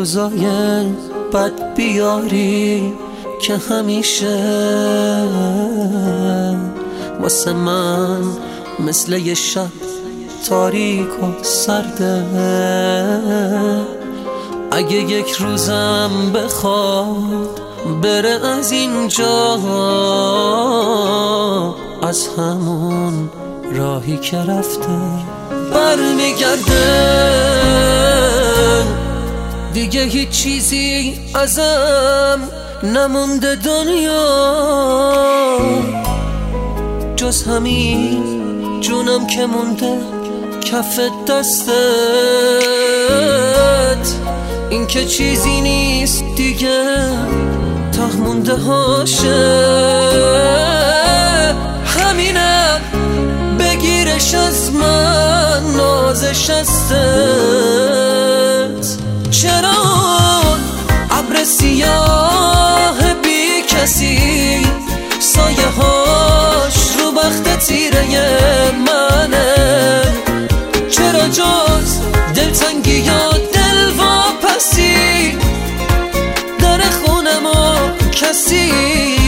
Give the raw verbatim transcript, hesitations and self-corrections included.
روزای بد بیاری که همیشه واسه من مثل یه شب تاریک و سرده. اگه یک روزم بخواد بره از اینجا، از همون راهی که رفته برمیگرده. دیگه هیچ چیزی ازم نمونده دنیا جز همین جونم که مونده کف دستت. این که چیزی نیست دیگه ته مونده هاشه. همینم بگیرش از من نازش هستت. چرا ابر سیاه بی کسی سایه هاش رو بخت تیره منه؟ چرا جز دلتنگی یا دل واپسی در خونمو کسی